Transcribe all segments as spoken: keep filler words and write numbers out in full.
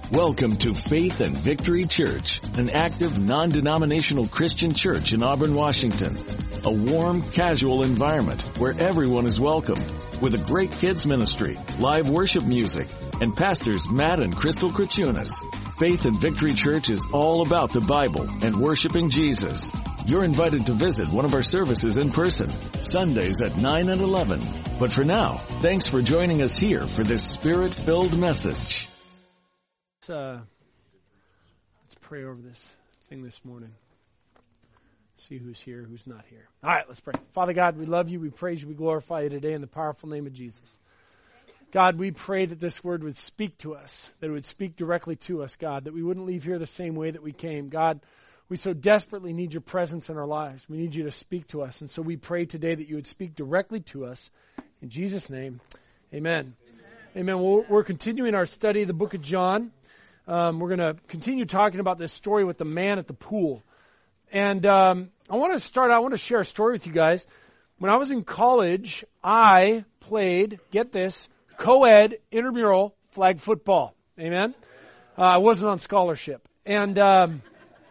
Welcome to Faith and Victory Church, an active, non-denominational Christian church in Auburn, Washington. A warm, casual environment where everyone is welcome, with a great kids ministry, live worship music, and pastors Matt and Crystal Krachunas. Faith and Victory Church is all about the Bible and worshiping Jesus. You're invited to visit one of our services in person, Sundays at nine and eleven. But for now, thanks for joining us here for this Spirit-filled message. Let's, uh, let's pray over this thing this morning. See who's here, who's not here. All right, let's pray. Father God, we love you, we praise you, we glorify you today in the powerful name of Jesus. God, we pray that this word would speak to us, that it would speak directly to us, God, that we wouldn't leave here the same way that we came. God, we so desperately need your presence in our lives. We need you to speak to us. And so we pray today that you would speak directly to us. In Jesus' name, amen. Amen. Amen. Well, we're continuing our study of the book of John. Um, we're going to continue talking about this story with the man at the pool. And um, I want to start, I want to share a story with you guys. When I was in college, I played, get this, co-ed intramural flag football. Amen? Uh, I wasn't on scholarship. And um,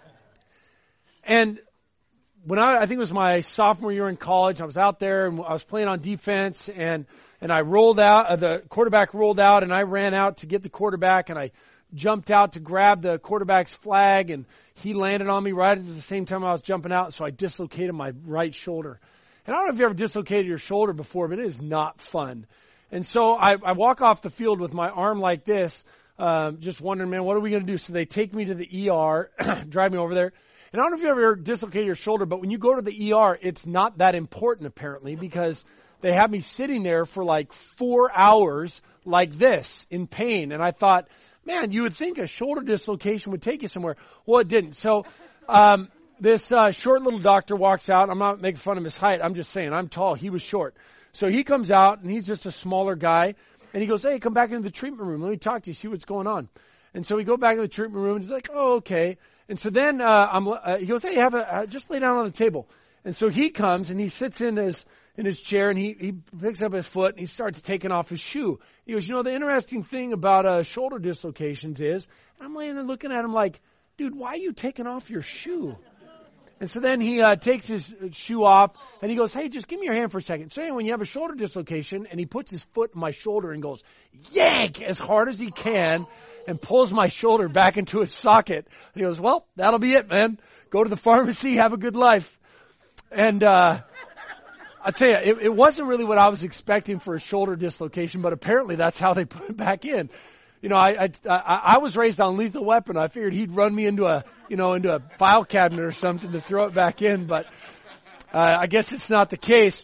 and when I, I think it was my sophomore year in college, I was out there and I was playing on defense, and, and I rolled out, uh, the quarterback rolled out, and I ran out to get the quarterback, and I jumped out to grab the quarterback's flag, and he landed on me right at the same time I was jumping out, so I dislocated my right shoulder. And I don't know if you ever dislocated your shoulder before, but it is not fun. And so I, I walk off the field with my arm like this, um, just wondering, man, what are we going to do? So they take me to the E R, drive me over there. And I don't know if you ever dislocated your shoulder, but when you go to the E R, it's not that important apparently, because they have me sitting there for like four hours like this in pain. And I thought, man, you would think a shoulder dislocation would take you somewhere. Well, it didn't. So um, this uh, short little doctor walks out. I'm not making fun of his height. I'm just saying I'm tall. He was short. So he comes out, and he's just a smaller guy. And he goes, hey, come back into the treatment room. Let me talk to you, see what's going on. And so we go back to the treatment room, and he's like, oh, okay. And so then uh, I'm, uh, he goes, hey, have a, uh, just lay down on the table. And so he comes, and he sits in his in his chair, and he, he picks up his foot, and he starts taking off his shoe. He goes, you know, the interesting thing about uh, shoulder dislocations is, and I'm laying there looking at him like, dude, why are you taking off your shoe? And so then he uh, takes his shoe off, and he goes, hey, just give me your hand for a second. So anyway, when you have a shoulder dislocation, and he puts his foot in my shoulder and goes, yank, as hard as he can, and pulls my shoulder back into its socket. And he goes, well, that'll be it, man. Go to the pharmacy, have a good life. And uh I'll tell you, it, it wasn't really what I was expecting for a shoulder dislocation, but apparently that's how they put it back in. You know, I, I, I, I was raised on Lethal Weapon. I figured he'd run me into a, you know, into a file cabinet or something to throw it back in, but uh, I guess it's not the case.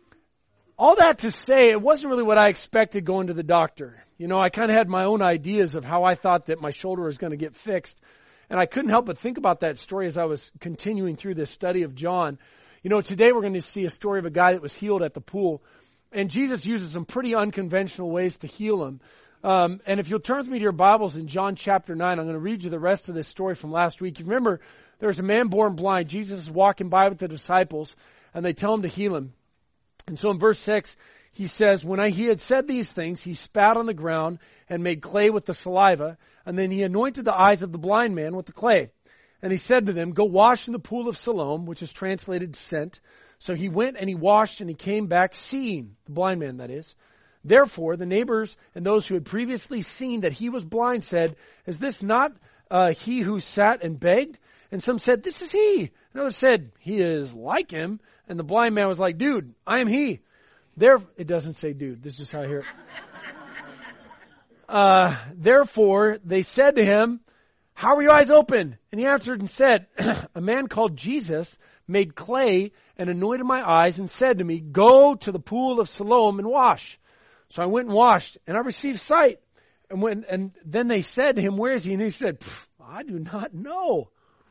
All that to say, it wasn't really what I expected going to the doctor. You know, I kind of had my own ideas of how I thought that my shoulder was going to get fixed, and I couldn't help but think about that story as I was continuing through this study of John. You know, today we're going to see a story of a guy that was healed at the pool. And Jesus uses some pretty unconventional ways to heal him. Um, and if you'll turn with me to your Bibles in John chapter nine, I'm going to read you the rest of this story from last week. You remember, there's a man born blind. Jesus is walking by with the disciples, and they tell him to heal him. And so in verse six, he says, when I, he had said these things, he spat on the ground and made clay with the saliva, and then he anointed the eyes of the blind man with the clay. And he said to them, go wash in the pool of Siloam, which is translated sent. So he went and he washed, and he came back seeing, the blind man that is. Therefore, the neighbors and those who had previously seen that he was blind said, is this not uh, he who sat and begged? And some said, this is he. And others said, he is like him. And the blind man was like, dude, I am he. There, it doesn't say dude. This is how I hear it. uh, therefore, they said to him, how are your eyes open? And he answered and said, a man called Jesus made clay and anointed my eyes and said to me, go to the pool of Siloam and wash. So I went and washed, and I received sight. And when and then they said to him, where is he? And he said, I do not know.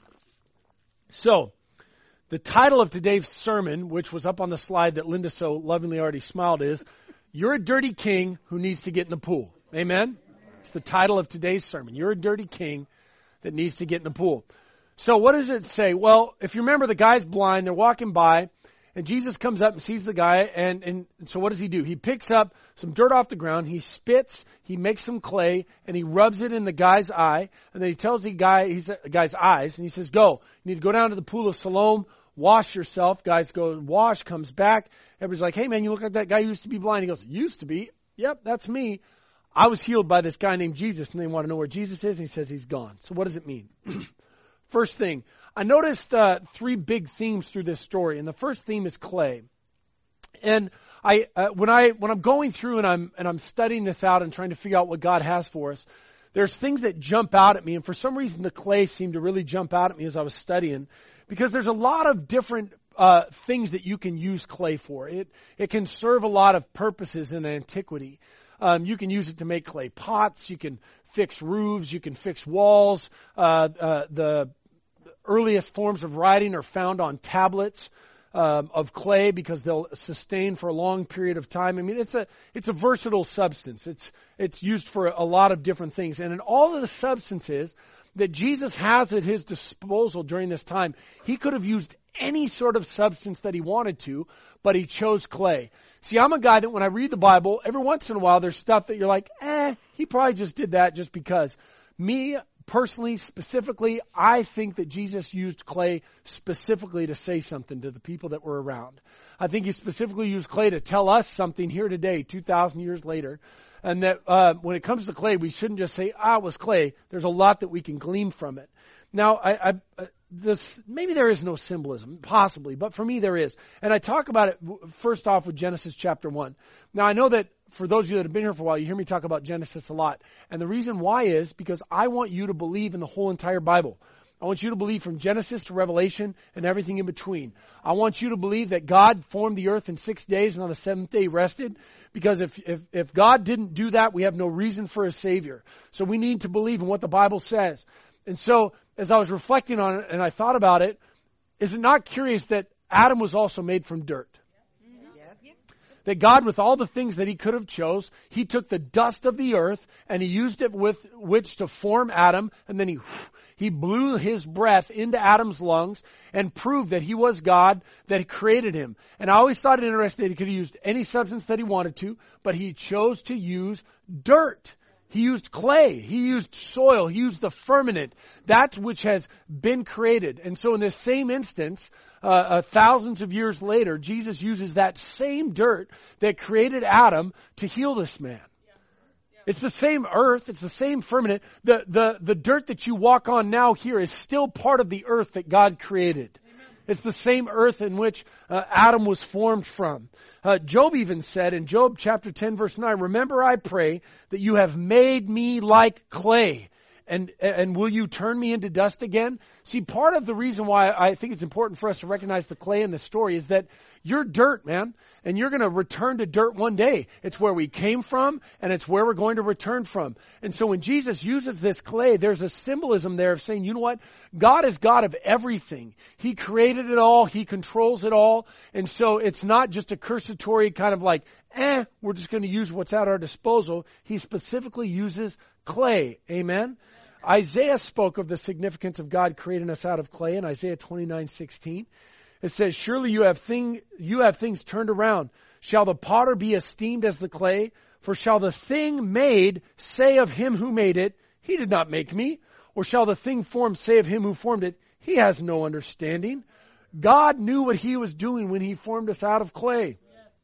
So the title of today's sermon, which was up on the slide that Linda so lovingly already smiled, is, you're a dirty king who needs to get in the pool. Amen? It's the title of today's sermon. You're a dirty king that needs to get in the pool. So what does it say? Well, if you remember, the guy's blind, they're walking by, And Jesus comes up and sees the guy, and, and so what does he do? He picks up some dirt off the ground, he spits, he makes some clay, and he rubs it in the guy's eye, and then he tells the guy, he's the guy's eyes, and he says, go, you need to go down to the pool of Siloam, wash yourself. Guys go wash, comes back. Everybody's like, hey man, you look like that guy who used to be blind. He goes, used to be? Yep, that's me. I was healed by this guy named Jesus, and they want to know where Jesus is, and he says he's gone. So what does it mean? First thing, I noticed uh, three big themes through this story, and the first theme is clay. And I, uh, when I, when I'm going through and I'm and I'm studying this out and trying to figure out what God has for us, there's things that jump out at me, and for some reason the clay seemed to really jump out at me as I was studying, because there's a lot of different uh, things that you can use clay for. It it can serve a lot of purposes in antiquity. Um, you can use it to make clay pots. You can fix roofs. You can fix walls. Uh, uh, the earliest forms of writing are found on tablets um, of clay because they'll sustain for a long period of time. I mean, it's a it's a versatile substance. It's it's used for a lot of different things. And in all of the substances that Jesus has at his disposal during this time, he could have used any sort of substance that he wanted to, but he chose clay. See, I'm a guy that when I read the Bible, every once in a while there's stuff that you're like, eh, he probably just did that just because. Me, personally, specifically, I think that Jesus used clay specifically to say something to the people that were around. I think he specifically used clay to tell us something here today, two thousand years later. And that uh, when it comes to clay, we shouldn't just say, ah, it was clay. There's a lot that we can glean from it. Now, I, I, uh, this maybe there is no symbolism, possibly, but for me there is. And I talk about it first off with Genesis chapter one. Now, I know that for those of you that have been here for a while, you hear me talk about Genesis a lot. And the reason why is because I want you to believe in the whole entire Bible. I want you to believe from Genesis to Revelation and everything in between. I want you to believe that God formed the earth in six days and on the seventh day rested. Because if, if, if God didn't do that, we have no reason for a Savior. So we need to believe in what the Bible says. And so as I was reflecting on it and I thought about it, is it not curious that Adam was also made from dirt? That God, with all the things that he could have chose, he took the dust of the earth and he used it with which to form Adam, and then he he blew his breath into Adam's lungs and proved that he was God that created him. And I always thought it interesting that he could have used any substance that he wanted to, but he chose to use dirt. He used clay. He used soil. He used the firmament, that which has been created. And so in this same instance, uh, uh, thousands of years later, Jesus uses that same dirt that created Adam to heal this man. Yeah. Yeah. It's the same earth. It's the same firmament. The, the, the dirt that you walk on now here is still part of the earth that God created. It's the same earth in which uh, Adam was formed from. Uh, Job even said in Job chapter ten verse nine, remember I pray that you have made me like clay. And, and will you turn me into dust again? See, part of the reason why I think it's important for us to recognize the clay in the story is that you're dirt, man. And you're going to return to dirt one day. It's where we came from, and it's where we're going to return from. And so when Jesus uses this clay, there's a symbolism there of saying, you know what? God is God of everything. He created it all. He controls it all. And so it's not just a cursory kind of like, eh, we're just going to use what's at our disposal. He specifically uses clay. Amen? Isaiah spoke of the significance of God creating us out of clay in Isaiah twenty-nine sixteen. It says, surely you have thing, you have things turned around. Shall the potter be esteemed as the clay? For shall the thing made say of him who made it, he did not make me? Or shall the thing formed say of him who formed it, he has no understanding? God knew what he was doing when he formed us out of clay.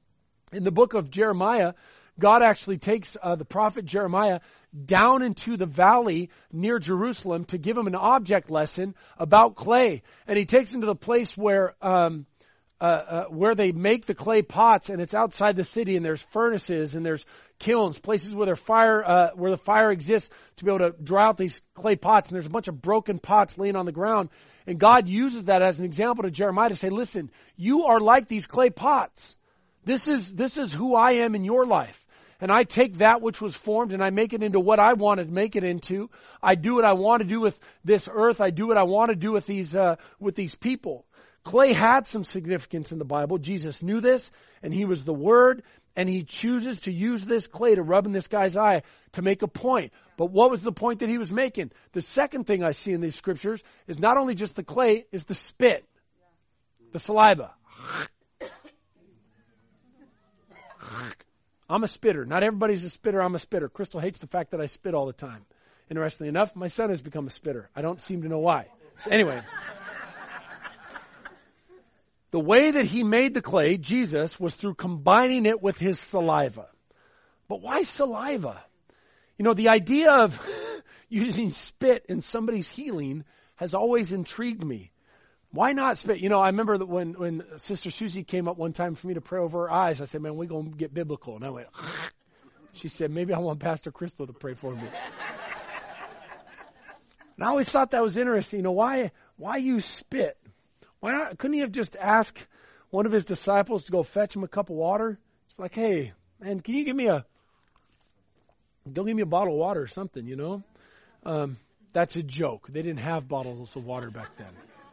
In the book of Jeremiah, God actually takes uh, the prophet Jeremiah down into the valley near Jerusalem to give him an object lesson about clay. And he takes him to the place where um, uh, uh, where they make the clay pots, and it's outside the city, and there's furnaces and there's kilns, places where there fire uh, where the fire exists to be able to draw out these clay pots. And there's a bunch of broken pots laying on the ground. And God uses that as an example to Jeremiah to say, listen, you are like these clay pots. This is this is who I am in your life. And I take that which was formed and I make it into what I want to make it into. I do what I want to do with this earth. I do what I want to do with these uh, with these people. Clay had some significance in the Bible. Jesus knew this, and he was the Word, and he chooses to use this clay to rub in this guy's eye to make a point. But what was the point that he was making? The second thing I see in these scriptures is not only just the clay, is the spit, the saliva. I'm a spitter. Not everybody's a spitter. I'm a spitter. Crystal hates the fact that I spit all the time. Interestingly enough, my son has become a spitter. I don't seem to know why. So anyway, the way that he made the clay, Jesus, was through combining it with his saliva. But why saliva? You know, the idea of using spit in somebody's healing has always intrigued me. Why not spit? You know, I remember that when, when Sister Susie came up one time for me to pray over her eyes, I said, man, we're going to get biblical. And I went, she said, maybe I want Pastor Crystal to pray for me. And I always thought that was interesting. You know, why, why use spit? Why not? Couldn't he have just asked one of his disciples to go fetch him a cup of water? It's like, hey, man, can you give me a, don't give me a bottle of water or something, you know? Um, that's a joke. They didn't have bottles of water back then.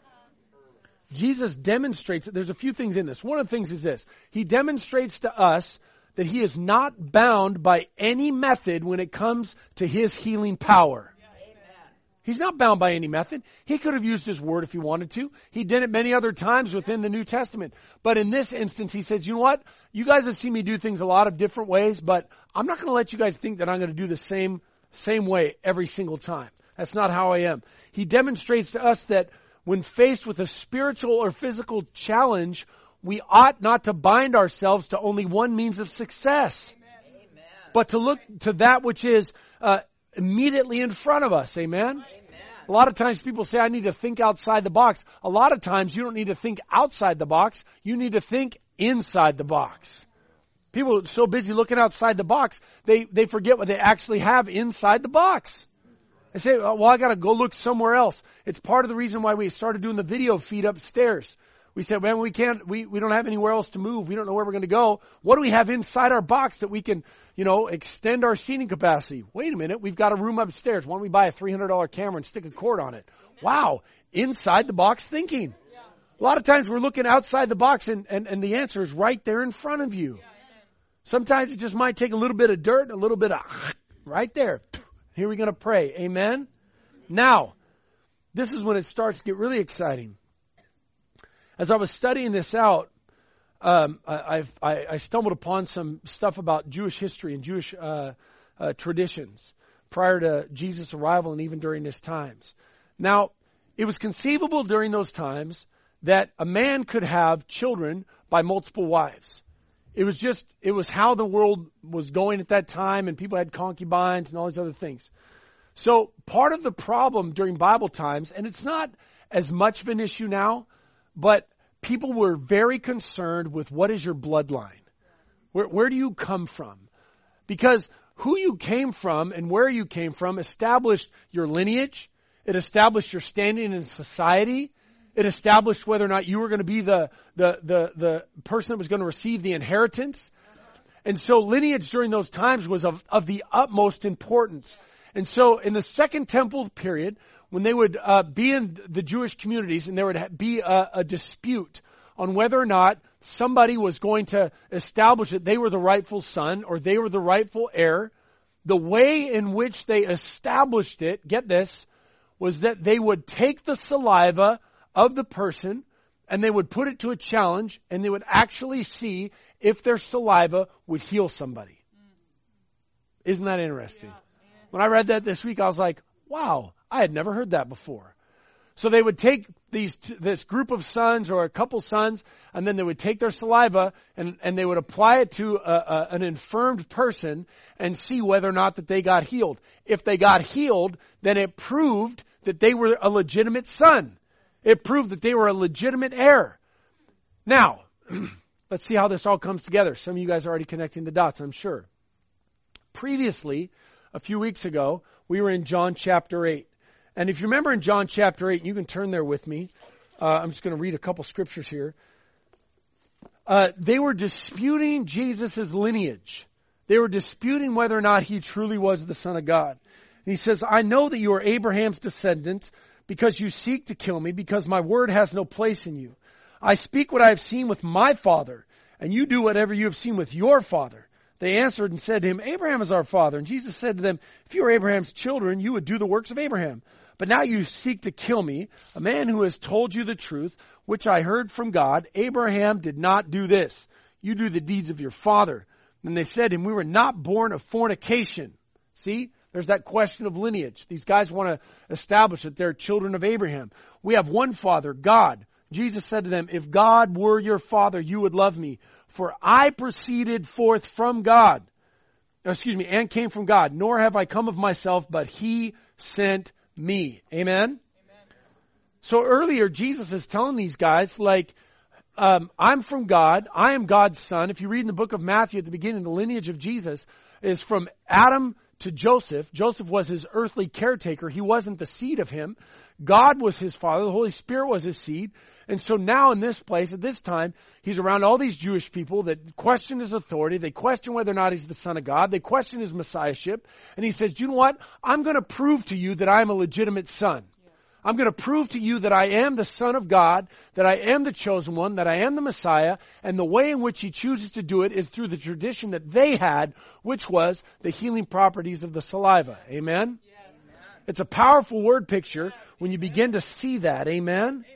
Jesus demonstrates, there's a few things in this. One of the things is this. He demonstrates to us that he is not bound by any method when it comes to his healing power. He's not bound by any method. He could have used his word if he wanted to. He did it many other times within the New Testament. But in this instance, he says, you know what? You guys have seen me do things a lot of different ways, but I'm not going to let you guys think that I'm going to do the same, same way every single time. That's not how I am. He demonstrates to us that when faced with a spiritual or physical challenge, we ought not to bind ourselves to only one means of success, Amen. But to look to that which is uh, immediately in front of us. Amen? Amen. A lot of times people say, I need to think outside the box. A lot of times you don't need to think outside the box. You need to think inside the box. People are so busy looking outside the box, they, they forget what they actually have inside the box. They say, well, I got to go look somewhere else. It's part of the reason why we started doing the video feed upstairs. We said, man, we can't, we, we don't have anywhere else to move. We don't know where we're going to go. What do we have inside our box that we can, you know, extend our seating capacity? Wait a minute. We've got a room upstairs. Why don't we buy a three hundred dollars camera and stick a cord on it? Wow. Inside the box thinking. A lot of times we're looking outside the box and, and, and the answer is right there in front of you. Sometimes it just might take a little bit of dirt and a little bit of right there. Here we're going to pray. Amen? Now, this is when it starts to get really exciting. As I was studying this out, um, I, I, I stumbled upon some stuff about Jewish history and Jewish uh, uh, traditions prior to Jesus' arrival and even during his times. Now, it was conceivable during those times that a man could have children by multiple wives. It was just, it was how the world was going at that time, and people had concubines and all these other things. So part of the problem during Bible times, and it's not as much of an issue now, but people were very concerned with what is your bloodline? Where, where do you come from? Because who you came from and where you came from established your lineage. It established your standing in society. It established whether or not you were going to be the, the, the, the person that was going to receive the inheritance. And so lineage during those times was of, of the utmost importance. And so in the Second Temple period, when they would uh, be in the Jewish communities and there would be a, a dispute on whether or not somebody was going to establish that they were the rightful son or they were the rightful heir, the way in which they established it, get this, was that they would take the saliva of the person and they would put it to a challenge and they would actually see if their saliva would heal somebody. Isn't that interesting? When I read that this week, I was like, wow, I had never heard that before. So they would take these this group of sons or a couple sons, and then they would take their saliva and, and they would apply it to a, a, an infirmed person and see whether or not that they got healed. If they got healed, then it proved that they were a legitimate son. It proved that they were a legitimate heir. Now, let's see how this all comes together. Some of you guys are already connecting the dots, I'm sure. Previously, a few weeks ago, we were in John chapter eight. And if you remember in John chapter eight, you can turn there with me. Uh, I'm just going to read a couple scriptures here. Uh, they were disputing Jesus' lineage. They were disputing whether or not he truly was the Son of God. And he says, I know that you are Abraham's descendants because you seek to kill me, because my word has no place in you. I speak what I have seen with my father, and you do whatever you have seen with your father. They answered and said to him, Abraham is our father. And Jesus said to them, if you were Abraham's children, you would do the works of Abraham. But now you seek to kill me, a man who has told you the truth, which I heard from God. Abraham did not do this. You do the deeds of your father. And they said to him, we were not born of fornication. See, there's that question of lineage. These guys want to establish that they're children of Abraham. We have one Father, God. Jesus said to them, if God were your Father, you would love me. For I proceeded forth from God. Excuse me, and came from God. Nor have I come of myself, but He sent me. Amen? Amen. So earlier, Jesus is telling these guys, like, um, I'm from God. I am God's son. If you read in the book of Matthew at the beginning, the lineage of Jesus is from Adam to Joseph. Joseph was his earthly caretaker. He wasn't the seed of him. God was his father. The Holy Spirit was his seed. And so now in this place, at this time, he's around all these Jewish people that question his authority. They question whether or not he's the Son of God. They question his messiahship. And he says, you know what? I'm going to prove to you that I'm a legitimate son. I'm going to prove to you that I am the Son of God, that I am the chosen one, that I am the Messiah, and the way in which He chooses to do it is through the tradition that they had, which was the healing properties of the saliva. Amen? Yes. It's a powerful word picture when you begin to see that. Amen? Amen.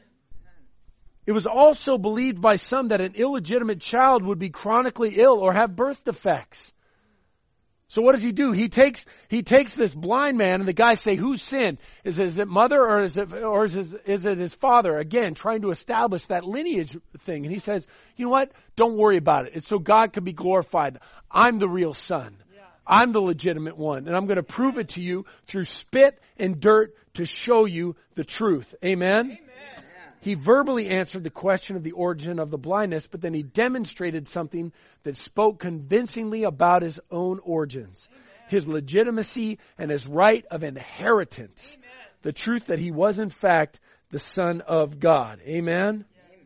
It was also believed by some that an illegitimate child would be chronically ill or have birth defects. So what does he do? He takes he takes this blind man, and the guys say, "Who sinned? Is it, is it mother or is it or is it, is it his father?" Again, trying to establish that lineage thing. And he says, "You know what? Don't worry about it. It's so God can be glorified. I'm the real son. I'm the legitimate one, and I'm going to prove it to you through spit and dirt to show you the truth." Amen. Amen. He verbally answered the question of the origin of the blindness, but then he demonstrated something that spoke convincingly about his own origins, Amen. His legitimacy and his right of inheritance, Amen. The truth that he was in fact the Son of God. Amen? Amen.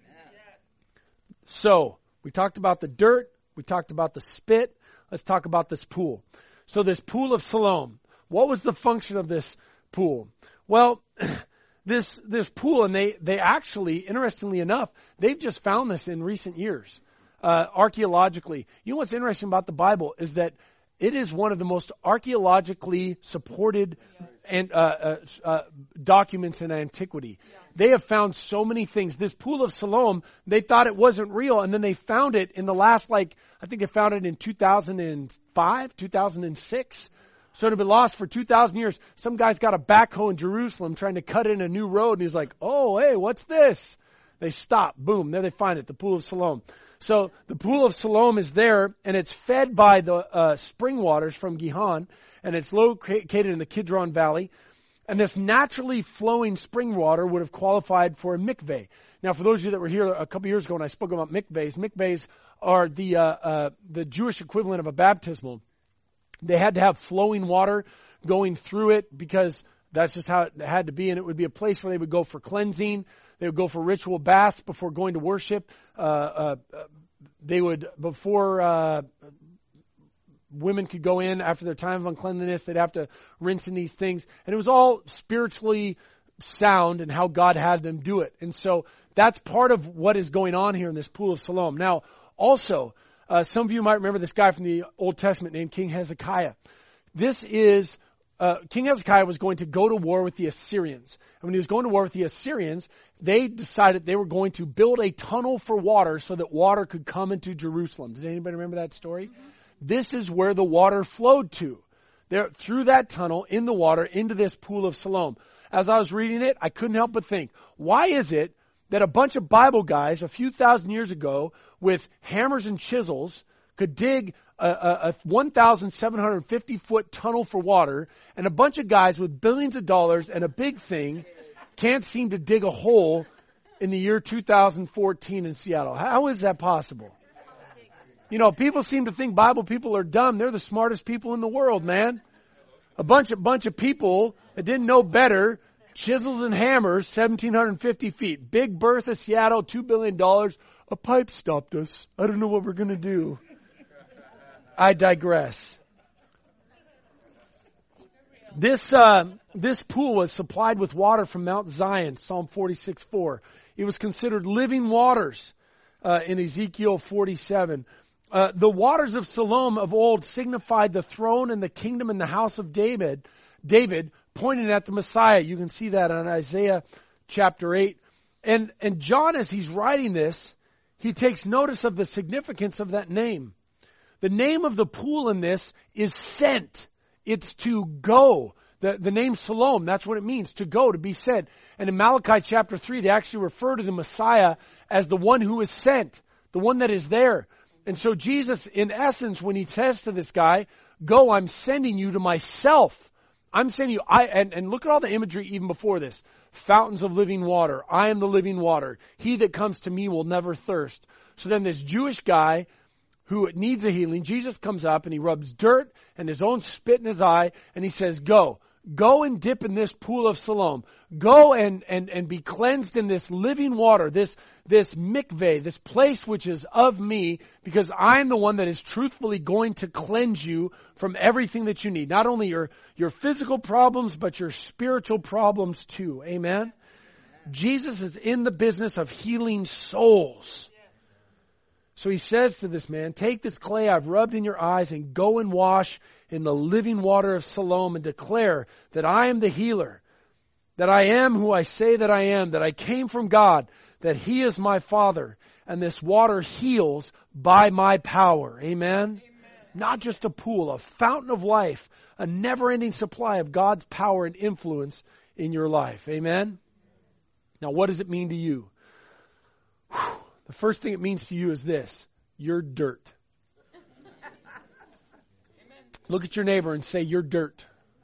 So, we talked about the dirt, we talked about the spit, let's talk about this pool. So this pool of Siloam, what was the function of this pool? Well, This this pool, and they, they actually, interestingly enough, they've just found this in recent years, uh, archaeologically. You know what's interesting about the Bible is that it is one of the most archaeologically supported and uh, uh, uh, documents in antiquity. Yeah. They have found so many things. This pool of Siloam, they thought it wasn't real, and then they found it in the last, like, I think they found it in two thousand five, two thousand six. So it had been lost for two thousand years. Some guy's got a backhoe in Jerusalem trying to cut in a new road, and he's like, oh, hey, what's this? They stop. Boom. There they find it, the Pool of Siloam. So the Pool of Siloam is there, and it's fed by the uh, spring waters from Gihon, and it's located in the Kidron Valley. And this naturally flowing spring water would have qualified for a mikveh. Now, for those of you that were here a couple years ago when I spoke about mikvehs, mikvehs are the uh, uh, the Jewish equivalent of a baptismal. They had to have flowing water going through it because that's just how it had to be. And it would be a place where they would go for cleansing. They would go for ritual baths before going to worship. Uh, uh, they would, before uh, women could go in after their time of uncleanliness, they'd have to rinse in these things. And it was all spiritually sound and how God had them do it. And so that's part of what is going on here in this Pool of Siloam. Now, also, Uh, some of you might remember this guy from the Old Testament named King Hezekiah. This is, uh, King Hezekiah was going to go to war with the Assyrians. And when he was going to war with the Assyrians, they decided they were going to build a tunnel for water so that water could come into Jerusalem. Does anybody remember that story? Mm-hmm. This is where the water flowed to. There, through that tunnel, in the water, into this Pool of Siloam. As I was reading it, I couldn't help but think, why is it that a bunch of Bible guys a few thousand years ago with hammers and chisels could dig a, a, a one thousand seven hundred fifty foot tunnel for water, and a bunch of guys with billions of dollars and a big thing can't seem to dig a hole in the year two thousand fourteen in Seattle? How is that possible? You know, people seem to think Bible people are dumb. They're the smartest people in the world, man. A bunch of bunch of people that didn't know better. Chisels and hammers, one thousand seven hundred fifty feet. Big Bertha, Seattle, two billion dollars. A pipe stopped us. I don't know what we're going to do. I digress. This uh, this pool was supplied with water from Mount Zion, Psalm forty-six four. It was considered living waters uh, in Ezekiel forty-seven. Uh, the waters of Siloam of old signified the throne and the kingdom and the house of David, David, pointing at the Messiah. You can see that in Isaiah chapter eight. And, and John, as he's writing this, he takes notice of the significance of that name. The name of the pool in this is sent. It's to go. The, the name Siloam, that's what it means, to go, to be sent. And in Malachi chapter three, they actually refer to the Messiah as the one who is sent, the one that is there. And so Jesus, in essence, when he says to this guy, go, I'm sending you to myself. I'm sending you, I, and, and look at all the imagery even before this. Fountains of living water. I am the living water. He that comes to me will never thirst. So then this Jewish guy who needs a healing, Jesus comes up and he rubs dirt and his own spit in his eye and he says, go. Go and dip in this pool of Siloam. Go and, and, and be cleansed in this living water, this, this mikveh, this place which is of me, because I'm the one that is truthfully going to cleanse you from everything that you need. Not only your, your physical problems, but your spiritual problems too. Amen? Amen. Jesus is in the business of healing souls. So he says to this man, take this clay I've rubbed in your eyes and go and wash in the living water of Siloam and declare that I am the healer, that I am who I say that I am, that I came from God, that He is my Father, and this water heals by my power. Amen? Amen. Not just a pool, a fountain of life, a never-ending supply of God's power and influence in your life. Amen? Now, what does it mean to you? Whew. The first thing it means to you is this. You're dirt. Look at your neighbor and say, you're dirt.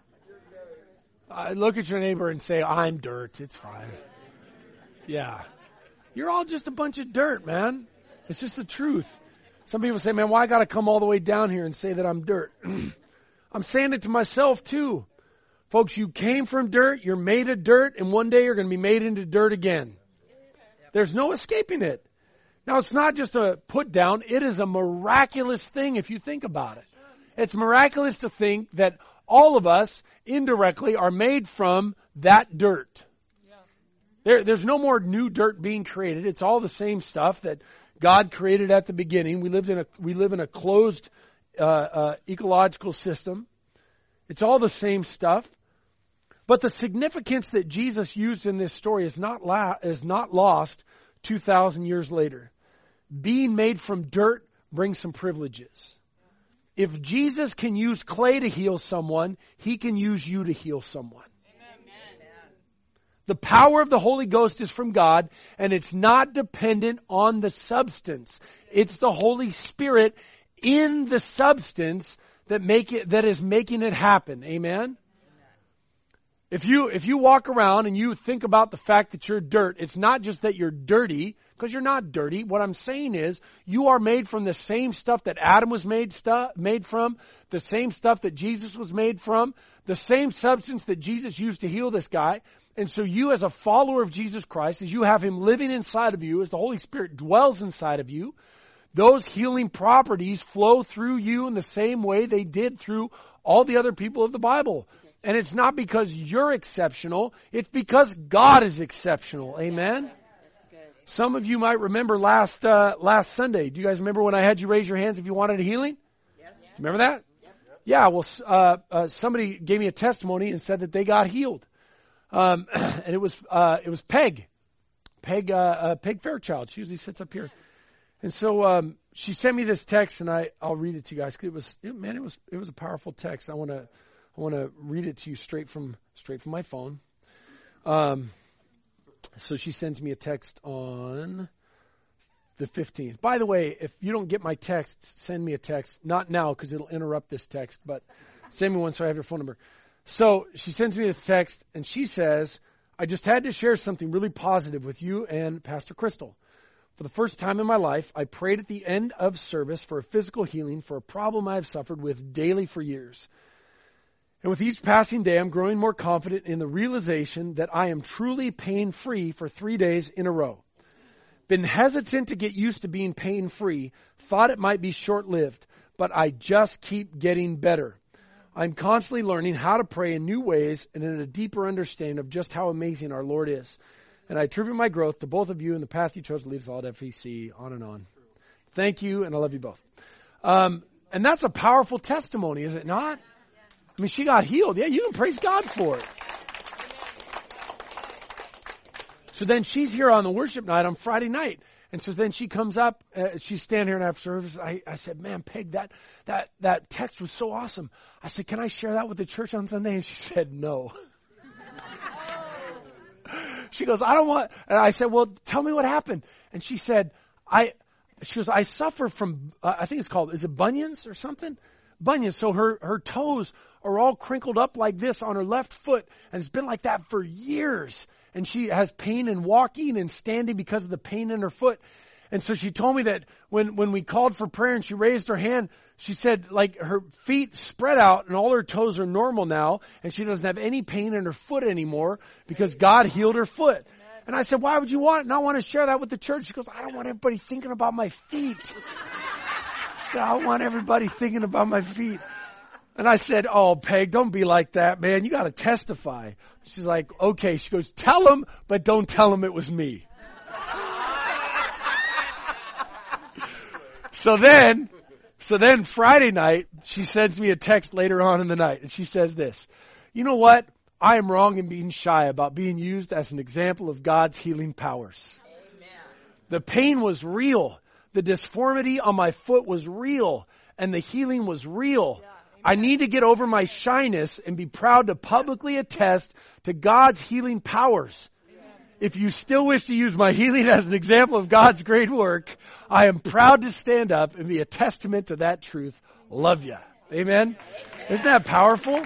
Uh, look at your neighbor and say, I'm dirt. It's fine. Yeah. You're all just a bunch of dirt, man. It's just the truth. Some people say, man, why I got to come all the way down here and say that I'm dirt? I'm saying it to myself too. Folks, you came from dirt, you're made of dirt, and one day you're going to be made into dirt again. There's no escaping it. Now, it's not just a put down. It is a miraculous thing if you think about it. It's miraculous to think that all of us indirectly are made from that dirt. There, there's no more new dirt being created. It's all the same stuff that God created at the beginning. We lived in a we live in a closed uh, uh, ecological system. It's all the same stuff. But the significance that Jesus used in this story is not la- is not lost two thousand years later. Being made from dirt brings some privileges. If Jesus can use clay to heal someone, He can use you to heal someone. Amen. The power of the Holy Ghost is from God, and it's not dependent on the substance. It's the Holy Spirit in the substance that make it that is making it happen. Amen. If you if you walk around and you think about the fact that you're dirt, it's not just that you're dirty, because you're not dirty. What I'm saying is you are made from the same stuff that Adam was made stuff made from, the same stuff that Jesus was made from, the same substance that Jesus used to heal this guy. And so you, as a follower of Jesus Christ, as you have Him living inside of you, as the Holy Spirit dwells inside of you, those healing properties flow through you in the same way they did through all the other people of the Bible. And it's not because you're exceptional. It's because God is exceptional. Amen? Some of you might remember last uh, last Sunday. Do you guys remember when I had you raise your hands if you wanted a healing? Yes. Remember that? Yep. Yeah, well, uh, uh, somebody gave me a testimony and said that they got healed. Um, and it was uh, it was Peg. Peg, uh, uh, Peg Fairchild. She usually sits up here. And so um, she sent me this text, and I, I'll read it to you guys. It was, it, man, it was it was a powerful text. I want to I want to read it to you straight from straight from my phone. Um, so she sends me a text on the fifteenth. By the way, if you don't get my text, send me a text. Not now because it'll interrupt this text, but send me one so I have your phone number. So she sends me this text, and she says, I just had to share something really positive with you and Pastor Crystal. For the first time in my life, I prayed at the end of service for a physical healing for a problem I have suffered with daily for years. And with each passing day, I'm growing more confident in the realization that I am truly pain-free for three days in a row. Been hesitant to get used to being pain-free, thought it might be short-lived, but I just keep getting better. I'm constantly learning how to pray in new ways and in a deeper understanding of just how amazing our Lord is. And I attribute my growth to both of you and the path you chose to lead us all at F E C, on and on. Thank you, and I love you both. Um, and that's a powerful testimony, is it not? I mean, she got healed. Yeah, you can praise God for it. So then she's here on the worship night on Friday night. And so then she comes up, uh, she's standing here and after service. I, I said, man, Peg, that, that, that text was so awesome. I said, can I share that with the church on Sunday? And she said, no. She goes, I don't want, and I said, well, tell me what happened. And she said, I, she goes, I suffer from, uh, I think it's called, is it bunions or something? Bunions. So her, her toes are all crinkled up like this on her left foot. And it's been like that for years. And she has pain in walking and standing because of the pain in her foot. And so she told me that when, when we called for prayer and she raised her hand, she said like her feet spread out and all her toes are normal now. And she doesn't have any pain in her foot anymore because God healed her foot. And I said, why would you want not want to share that with the church? She goes, I don't want everybody thinking about my feet. She said, I want everybody thinking about my feet. And I said, oh, Peg, don't be like that, man. You got to testify. She's like, okay. She goes, tell them, but don't tell them it was me. So then, so then Friday night, she sends me a text later on in the night. And she says this, you know what? I am wrong in being shy about being used as an example of God's healing powers. Amen. The pain was real. The disformity on my foot was real. And the healing was real. Yeah. I need to get over my shyness and be proud to publicly attest to God's healing powers. Amen. If you still wish to use my healing as an example of God's great work, I am proud to stand up and be a testament to that truth. Love ya. Amen? Amen. Isn't that powerful?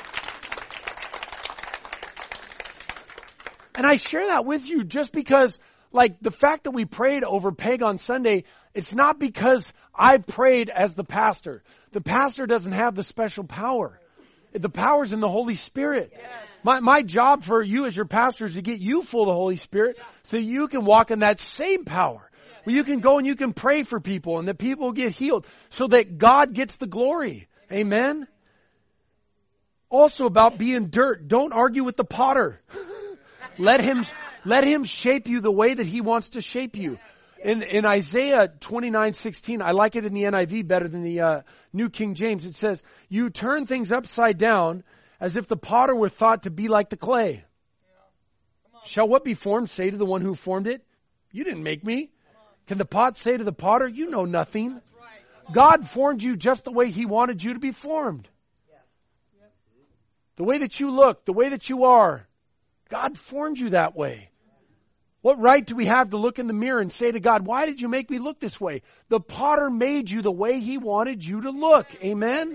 And I share that with you just because, like, the fact that we prayed over Peg on Sunday, it's not because I prayed as the pastor. The pastor doesn't have the special power. The power's in the Holy Spirit. Yes. My my job for you as your pastor is to get you full of the Holy Spirit so you can walk in that same power. Where you can go and you can pray for people and that people get healed so that God gets the glory. Amen? Also about being dirt. Don't argue with the potter. Let him, let him shape you the way that he wants to shape you. In, in Isaiah twenty-nine sixteen, I like it in the N I V better than the uh, New King James. It says, you turn things upside down as if the potter were thought to be like the clay. Shall what be formed say to the one who formed it? You didn't make me. Can the pot say to the potter, you know nothing? God formed you just the way he wanted you to be formed. The way that you look, the way that you are. God formed you that way. What right do we have to look in the mirror and say to God, why did you make me look this way? The potter made you the way he wanted you to look. Amen?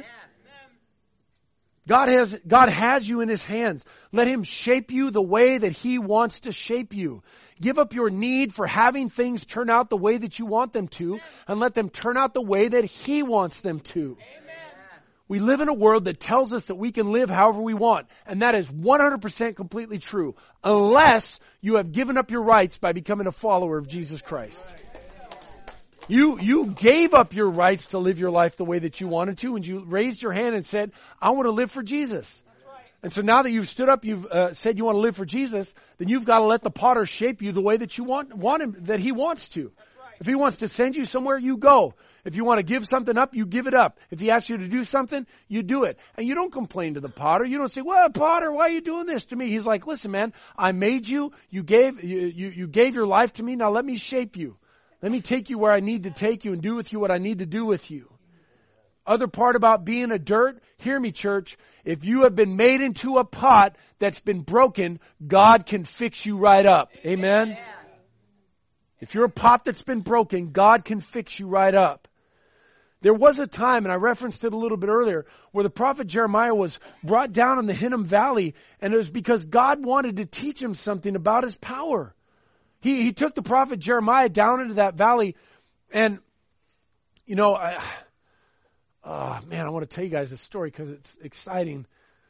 God has, God has you in his hands. Let him shape you the way that he wants to shape you. Give up your need for having things turn out the way that you want them to and let them turn out the way that he wants them to. We live in a world that tells us that we can live however we want. And that is one hundred percent completely true. Unless you have given up your rights by becoming a follower of Jesus Christ. You, you gave up your rights to live your life the way that you wanted to. And you raised your hand and said, I want to live for Jesus. And so now that you've stood up, you've uh, said you want to live for Jesus, then you've got to let the potter shape you the way that you want, want him, that he wants to. If he wants to send you somewhere, you go. If you want to give something up, you give it up. If he asks you to do something, you do it. And you don't complain to the potter. You don't say, well, potter, why are you doing this to me? He's like, listen, man, I made you. You gave, you, you, you gave your life to me. Now let me shape you. Let me take you where I need to take you and do with you what I need to do with you. Other part about being a dirt, hear me, church. If you have been made into a pot that's been broken, God can fix you right up. Amen? Amen. If you're a pot that's been broken, God can fix you right up. There was a time, and I referenced it a little bit earlier, where the prophet Jeremiah was brought down in the Hinnom Valley, and it was because God wanted to teach him something about his power. He, he took the prophet Jeremiah down into that valley, and, you know, I, oh, man, I want to tell you guys this story because it's exciting.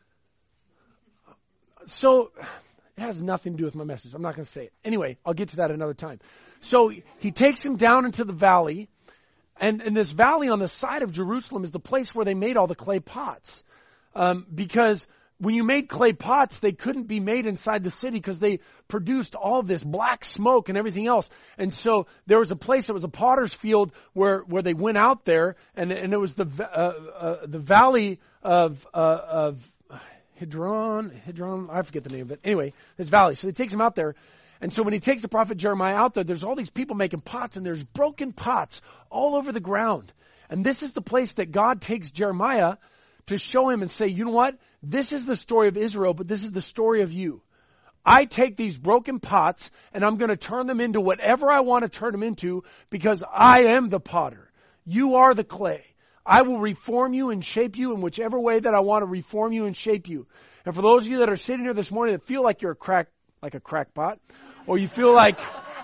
So, it has nothing to do with my message. I'm not going to say it. Anyway, I'll get to that another time. So, he takes him down into the valley. And, and this valley on the side of Jerusalem is the place where they made all the clay pots. Um, because when you made clay pots, they couldn't be made inside the city because they produced all of this black smoke and everything else. And so there was a place that was a potter's field where, where they went out there, and, and it was the uh, uh, the valley of uh, of Hidron, Hidron, I forget the name of it. Anyway, this valley. So he takes him out there. And so when he takes the prophet Jeremiah out there, there's all these people making pots, and there's broken pots all over the ground. And this is the place that God takes Jeremiah to show him and say, you know what? This is the story of Israel, but this is the story of you. I take these broken pots and I'm going to turn them into whatever I want to turn them into because I am the potter. You are the clay. I will reform you and shape you in whichever way that I want to reform you and shape you. And for those of you that are sitting here this morning that feel like you're a crack, like a crackpot, or you feel like,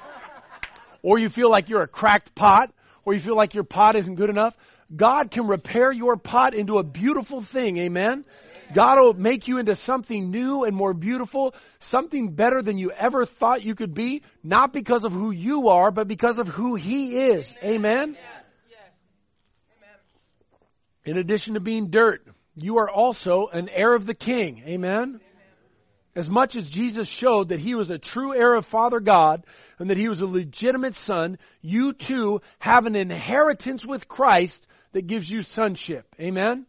or you feel like you're a cracked pot, or you feel like your pot isn't good enough, God can repair your pot into a beautiful thing. Amen. God will make you into something new and more beautiful, something better than you ever thought you could be, not because of who you are, but because of who He is. Amen? Yes, yes. Amen. In addition to being dirt, you are also an heir of the King. Amen? As much as Jesus showed that He was a true heir of Father God and that He was a legitimate son, you too have an inheritance with Christ that gives you sonship. Amen?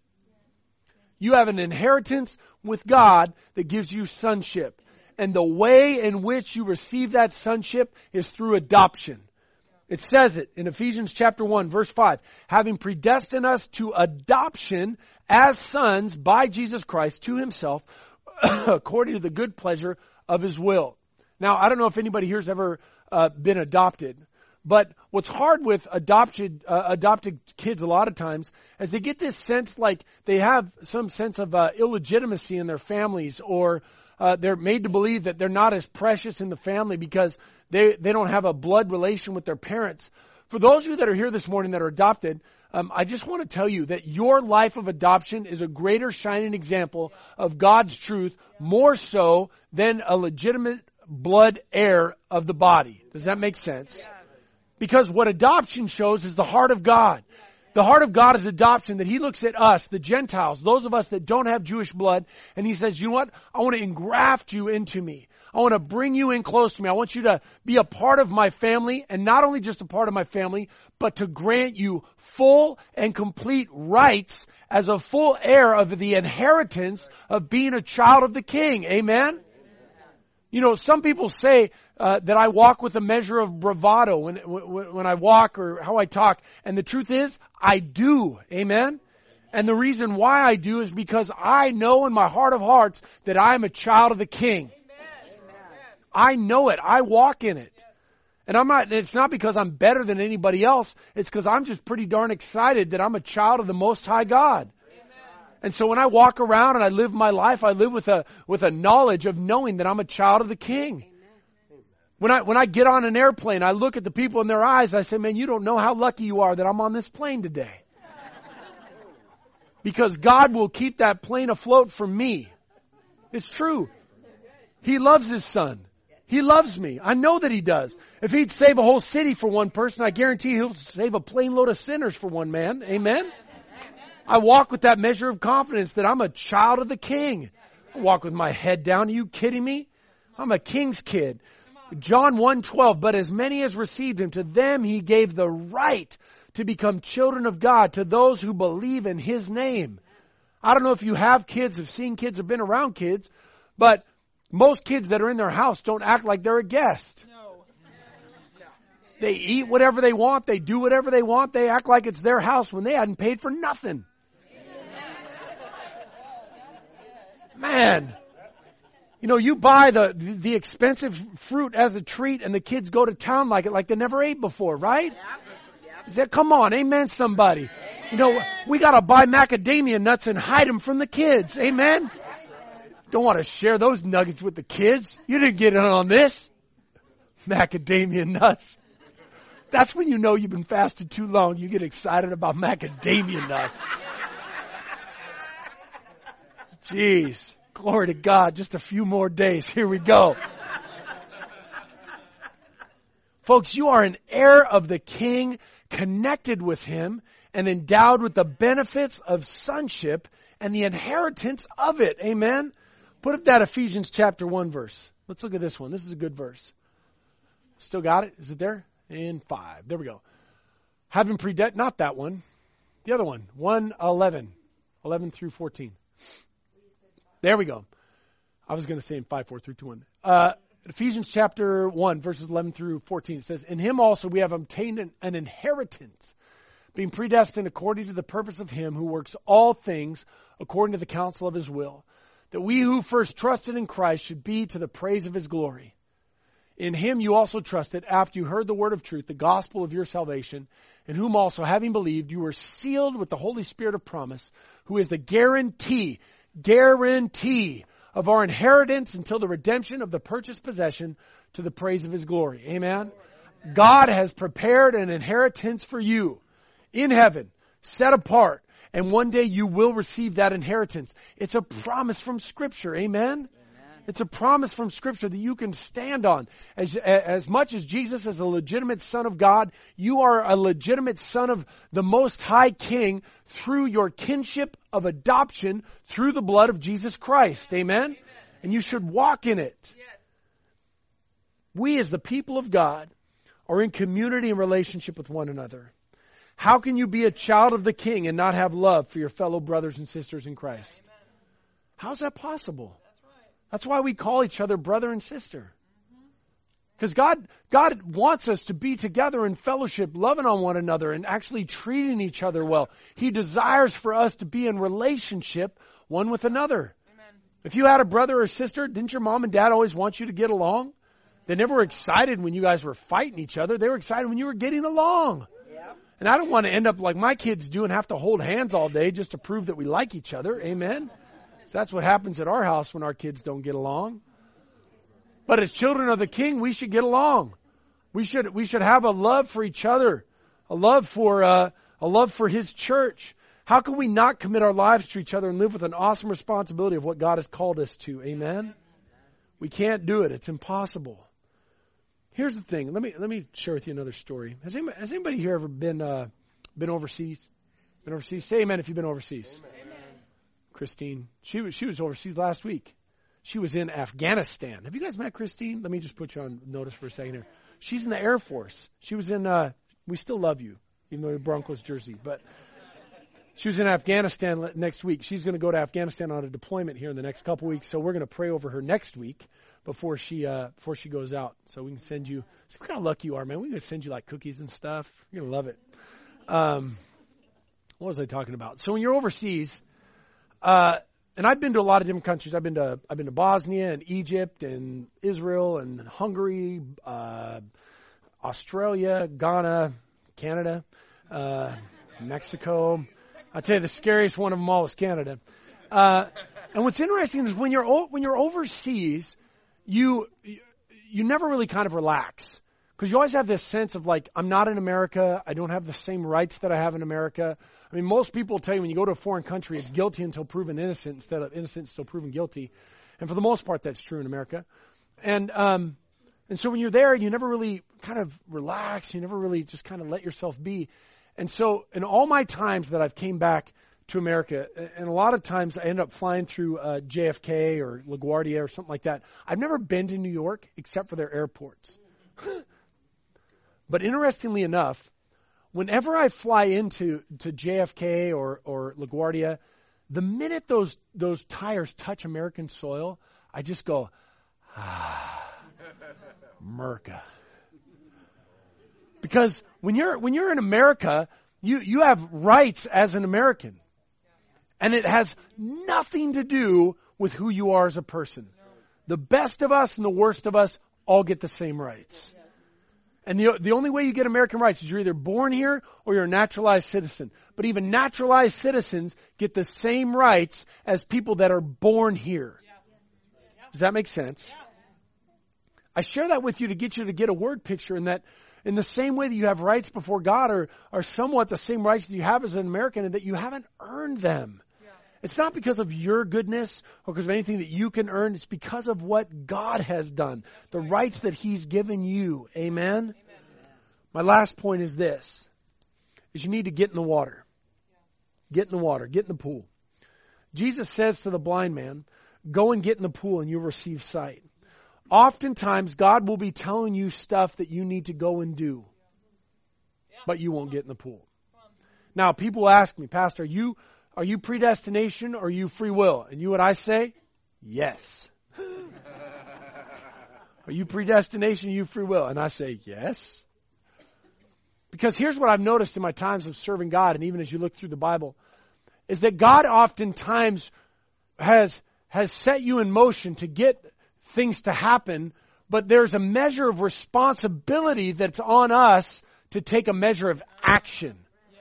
You have an inheritance with God that gives you sonship. And the way in which you receive that sonship is through adoption. It says it in Ephesians chapter one, verse five. Having predestined us to adoption as sons by Jesus Christ to Himself, according to the good pleasure of His will. Now, I don't know if anybody here has ever uh, been adopted. But what's hard with adopted uh, adopted kids a lot of times is they get this sense like they have some sense of uh, illegitimacy in their families, or uh, they're made to believe that they're not as precious in the family because they, they don't have a blood relation with their parents. For those of you that are here this morning that are adopted, um, I just want to tell you that your life of adoption is a greater shining example of God's truth, more so than a legitimate blood heir of the body. Does that make sense? Because what adoption shows is the heart of God. The heart of God is adoption, that He looks at us, the Gentiles, those of us that don't have Jewish blood, and He says, you know what? I want to engraft you into me. I want to bring you in close to me. I want you to be a part of my family, and not only just a part of my family, but to grant you full and complete rights as a full heir of the inheritance of being a child of the King. Amen? You know, some people say uh, that I walk with a measure of bravado when, when when I walk or how I talk. And the truth is, I do. Amen? And the reason why I do is because I know in my heart of hearts that I am a child of the King. Amen. I know it. I walk in it. And I'm not, it's not because I'm better than anybody else. It's because I'm just pretty darn excited that I'm a child of the Most High God. And so when I walk around and I live my life, I live with a with a knowledge of knowing that I'm a child of the King. Amen. When I when I get on an airplane, I look at the people in their eyes. I say, man, you don't know how lucky you are that I'm on this plane today. Because God will keep that plane afloat for me. It's true. He loves His Son. He loves me. I know that He does. If He'd save a whole city for one person, I guarantee He'll save a plane load of sinners for one man. Amen? I walk with that measure of confidence that I'm a child of the King. I walk with my head down. Are you kidding me? I'm a King's kid. John one twelve, but as many as received Him, to them He gave the right to become children of God, to those who believe in His name. I don't know if you have kids, have seen kids, have been around kids, but most kids that are in their house don't act like they're a guest. They eat whatever they want. They do whatever they want. They act like it's their house when they hadn't paid for nothing. Man, you know, you buy the the expensive fruit as a treat and the kids go to town like it, like they never ate before, right? Is that, come on, amen somebody. You know, we got to buy macadamia nuts and hide them from the kids, amen? Don't want to share those nuggets with the kids. You didn't get in on this. Macadamia nuts. That's when you know you've been fasted too long. You get excited about macadamia nuts. Jeez. Glory to God. Just a few more days. Here we go. Folks, you are an heir of the King, connected with Him, and endowed with the benefits of sonship and the inheritance of it. Amen? Put up that Ephesians chapter one verse. Let's look at this one. This is a good verse. Still got it? Is it there? In five. There we go. Having predestined, not that one. The other one. one eleven. eleven through fourteen. There we go. I was going to say in five, four, three, two, one. Uh, Ephesians chapter one, verses eleven through fourteen, it says, in him also we have obtained an, an inheritance, being predestined according to the purpose of him who works all things according to the counsel of his will, that we who first trusted in Christ should be to the praise of his glory. In him you also trusted after you heard the word of truth, the gospel of your salvation, in whom also, having believed, you were sealed with the Holy Spirit of promise, who is the guarantee, guarantee of our inheritance until the redemption of the purchased possession to the praise of his glory. Amen? God has prepared an inheritance for you in heaven, set apart, and one day you will receive that inheritance. It's a promise from Scripture. Amen? It's a promise from Scripture that you can stand on. As, as much as Jesus is a legitimate Son of God, you are a legitimate Son of the Most High King through your kinship of adoption through the blood of Jesus Christ. Amen? Amen. And you should walk in it. Yes. We as the people of God are in community and relationship with one another. How can you be a child of the King and not have love for your fellow brothers and sisters in Christ? Amen. How is that possible? That's why we call each other brother and sister. Because God, God wants us to be together in fellowship, loving on one another and actually treating each other well. He desires for us to be in relationship one with another. Amen. If you had a brother or sister, didn't your mom and dad always want you to get along? They never were excited when you guys were fighting each other. They were excited when you were getting along. Yep. And I don't want to end up like my kids do and have to hold hands all day just to prove that we like each other. Amen. So that's what happens at our house when our kids don't get along. But as children of the King, we should get along. We should we should have a love for each other, a love for uh, a love for His church. How can we not commit our lives to each other and live with an awesome responsibility of what God has called us to? Amen. We can't do it. It's impossible. Here's the thing. Let me let me share with you another story. Has anybody, has anybody here ever been uh, been overseas? Been overseas? Say amen if you've been overseas. Amen. Christine, she was she was overseas last week. She was in Afghanistan. Have you guys met Christine? Let me just put you on notice for a second here. She's in the Air Force. She was in, uh, we still love you, even though you're Broncos jersey. But she was in Afghanistan next week. She's going to go to Afghanistan on a deployment here in the next couple weeks. So we're going to pray over her next week before she uh, before she goes out. So we can send you, look how lucky you are, man. We're going to send you like cookies and stuff. You're going to love it. Um, what was I talking about? So when you're overseas, Uh, and I've been to a lot of different countries. I've been to I've been to Bosnia and Egypt and Israel and Hungary, uh, Australia, Ghana, Canada, uh, Mexico. I tell you, the scariest one of them all is Canada. Uh, and what's interesting is when you're o- when you're overseas, you you never really kind of relax because you always have this sense of like, I'm not in America. I don't have the same rights that I have in America. I mean, most people tell you when you go to a foreign country, it's guilty until proven innocent instead of innocent until proven guilty. And for the most part, that's true in America. And um, and so when you're there, you never really kind of relax. You never really just kind of let yourself be. And so in all my times that I've came back to America, and a lot of times I end up flying through uh, J F K or LaGuardia or something like that. I've never been to New York except for their airports. But interestingly enough, whenever I fly into to J F K or, or LaGuardia, the minute those those tires touch American soil, I just go, ah, America. Because when you're when you're in America, you, you have rights as an American. And it has nothing to do with who you are as a person. The best of us and the worst of us all get the same rights. And the the only way you get American rights is you're either born here or you're a naturalized citizen. But even naturalized citizens get the same rights as people that are born here. Does that make sense? I share that with you to get you to get a word picture in that in the same way that you have rights before God are, are somewhat the same rights that you have as an American and that you haven't earned them. It's not because of your goodness or because of anything that you can earn. It's because of what God has done, the rights that He's given you. Amen? Amen. My last point is this, is you need to get in the water. Get in the water. Get in the pool. Jesus says to the blind man, go and get in the pool and you'll receive sight. Oftentimes, God will be telling you stuff that you need to go and do, but you won't get in the pool. Now, people ask me, Pastor, are you... Are you predestination or are you free will? And you and I say, yes. Are you predestination? Are you free will? And I say, yes. Because here's what I've noticed in my times of serving God, and even as you look through the Bible, is that God oftentimes has, has set you in motion to get things to happen, but there's a measure of responsibility that's on us to take a measure of action.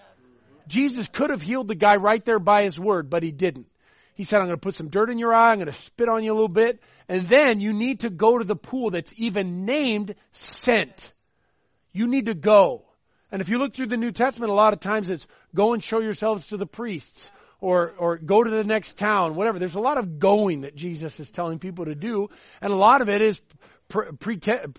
Jesus could have healed the guy right there by his word, but he didn't. He said, I'm going to put some dirt in your eye, I'm going to spit on you a little bit, and then you need to go to the pool that's even named sent. You need to go. And if you look through the New Testament, a lot of times it's go and show yourselves to the priests, or or go to the next town, whatever. There's a lot of going that Jesus is telling people to do, and a lot of it is pre, pre,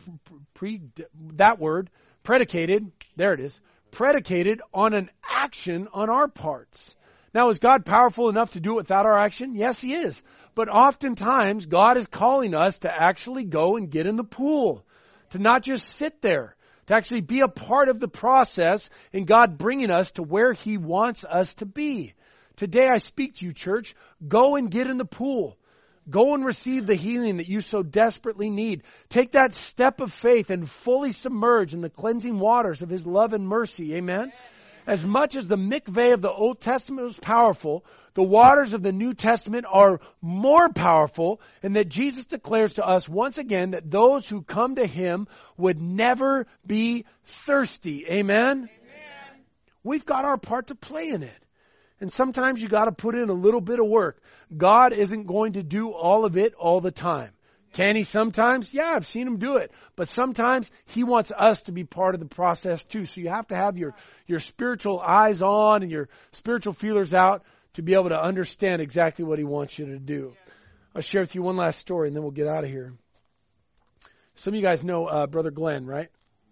pre that word, predicated, there it is, predicated on an action on our parts. Now, is God powerful enough to do it without our action? Yes, He is. But oftentimes, God is calling us to actually go and get in the pool, to not just sit there, to actually be a part of the process in God bringing us to where He wants us to be. Today, I speak to you, church. Go and get in the pool. Go and receive the healing that you so desperately need. Take that step of faith and fully submerge in the cleansing waters of His love and mercy. Amen? As much as the mikveh of the Old Testament was powerful, the waters of the New Testament are more powerful, and that Jesus declares to us once again that those who come to Him would never be thirsty. Amen? Amen. We've got our part to play in it. And sometimes you got to put in a little bit of work. God isn't going to do all of it all the time. Can He sometimes? Yeah, I've seen Him do it. But sometimes He wants us to be part of the process too. So you have to have your, your spiritual eyes on and your spiritual feelers out to be able to understand exactly what He wants you to do. I'll share with you one last story and then we'll get out of here. Some of you guys know uh, Brother Glenn, right?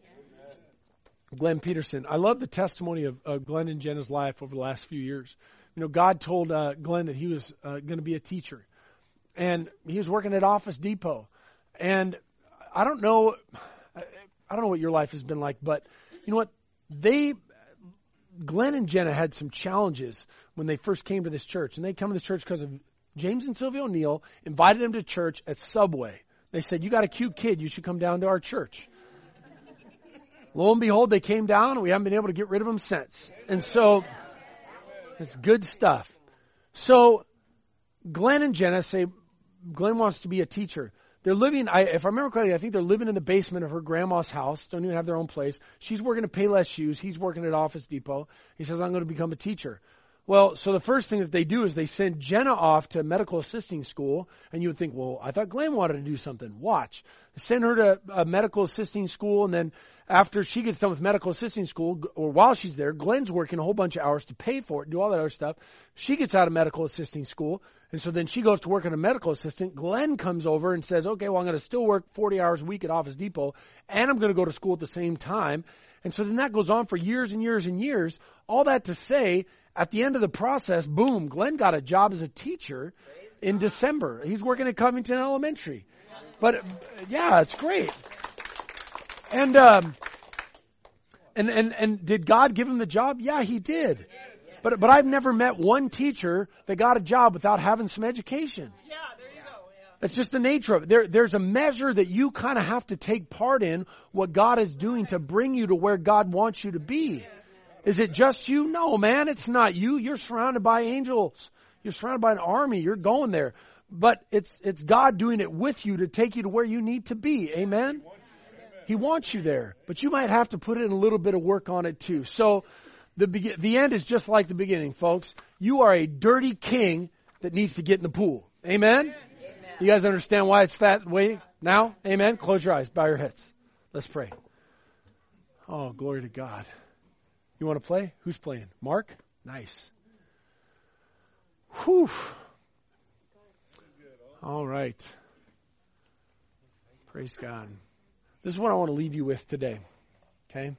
Glenn Peterson. I love the testimony of uh, Glenn and Jenna's life over the last few years. You know, God told uh, Glenn that he was uh, going to be a teacher. And he was working at Office Depot. And I don't know, I don't know what your life has been like, but you know what? They, Glenn and Jenna had some challenges when they first came to this church. And they come to this church because of James and Sylvia O'Neill invited them to church at Subway. They said, you got a cute kid, you should come down to our church. Lo and behold, they came down, and we haven't been able to get rid of them since. And so, it's good stuff. So, Glenn and Jenna say, Glenn wants to be a teacher. They're living, I, if I remember correctly, I think they're living in the basement of her grandma's house. Don't even have their own place. She's working at Payless Shoes. He's working at Office Depot. He says, I'm going to become a teacher. Well, so the first thing that they do is they send Jenna off to medical assisting school. And you would think, well, I thought Glenn wanted to do something. Watch. They send her to a medical assisting school, and then after she gets done with medical assisting school, or while she's there, Glenn's working a whole bunch of hours to pay for it, do all that other stuff. She gets out of medical assisting school, and so then she goes to work as a medical assistant. Glenn comes over and says, okay, well, I'm going to still work forty hours a week at Office Depot, and I'm going to go to school at the same time. And so then that goes on for years and years and years. All that to say, at the end of the process, boom, Glenn got a job as a teacher in December. He's working at Covington Elementary. But, yeah, it's great. And, um, and, and, and did God give him the job? Yeah, He did. But, but I've never met one teacher that got a job without having some education. Yeah, there you go. Yeah. That's just the nature of it. There, there's a measure that you kind of have to take part in what God is doing to bring you to where God wants you to be. Is it just you? No, man, it's not you. You're surrounded by angels. You're surrounded by an army. You're going there. But it's, it's God doing it with you to take you to where you need to be. Amen? He wants you there, but you might have to put in a little bit of work on it too. So the be- the end is just like the beginning, folks. You are a dirty king that needs to get in the pool. Amen? Amen. You guys understand why it's that way now? Amen? Close your eyes. Bow your heads. Let's pray. Oh, glory to God. You want to play? Who's playing? Mark? Nice. Whew. All right. Praise God. This is what I want to leave you with today. Okay?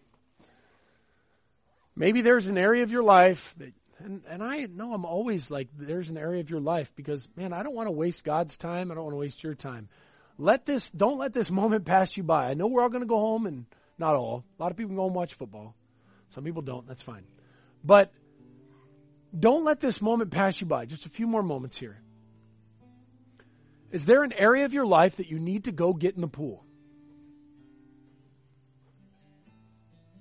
Maybe there's an area of your life that, and, and I know I'm always like, there's an area of your life because, man, I don't want to waste God's time. I don't want to waste your time. Let this, don't let this moment pass you by. I know we're all going to go home, and not all. A lot of people go and watch football. Some people don't. That's fine. But don't let this moment pass you by. Just a few more moments here. Is there an area of your life that you need to go get in the pool?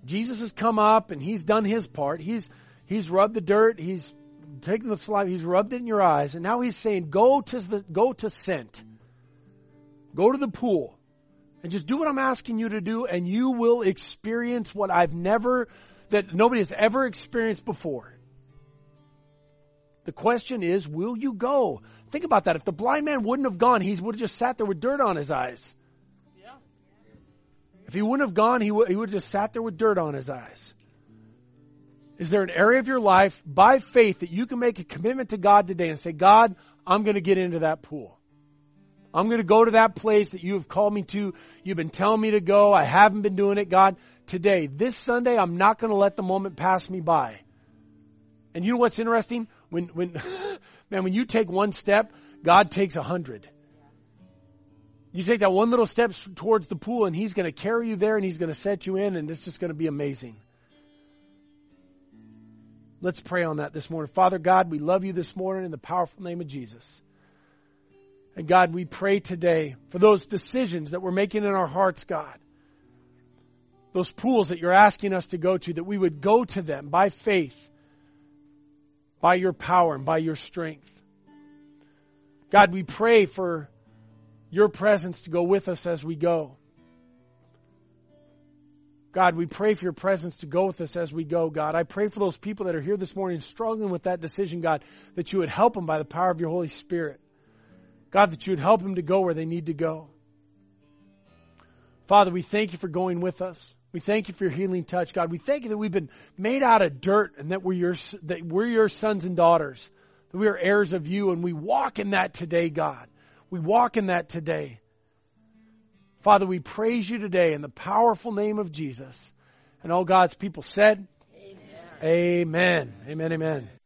Jesus has come up and he's done his part. He's he's rubbed the dirt. He's taken the saliva. He's rubbed it in your eyes. And now he's saying, go to the go to Sent. Go to the pool. And just do what I'm asking you to do, and you will experience what I've never, that nobody has ever experienced before. The question is, will you go? Think about that. If the blind man wouldn't have gone, he would have just sat there with dirt on his eyes. Yeah. If he wouldn't have gone, he would, he would have just sat there with dirt on his eyes. Is there an area of your life, by faith, that you can make a commitment to God today and say, God, I'm going to get into that pool. I'm going to go to that place that you have called me to. You've been telling me to go. I haven't been doing it. God, today, this Sunday, I'm not going to let the moment pass me by. And you know what's interesting? When, when, man, when you take one step, God takes a hundred. You take that one little step towards the pool, and he's going to carry you there, and he's going to set you in, and it's just going to be amazing. Let's pray on that this morning. Father God, we love you this morning in the powerful name of Jesus. And God, we pray today for those decisions that we're making in our hearts, God. Those pools that you're asking us to go to, that we would go to them by faith, by your power and by your strength. God, we pray for your presence to go with us as we go. God, we pray for your presence to go with us as we go, God. I pray for those people that are here this morning struggling with that decision, God, that you would help them by the power of your Holy Spirit. God, that you would help them to go where they need to go. Father, we thank you for going with us. We thank you for your healing touch, God. We thank you that we've been made out of dirt and that we're your, that we're your sons and daughters, that we are heirs of you, and we walk in that today, God. We walk in that today. Father, we praise you today in the powerful name of Jesus. And all God's people said, Amen. Amen. Amen, amen.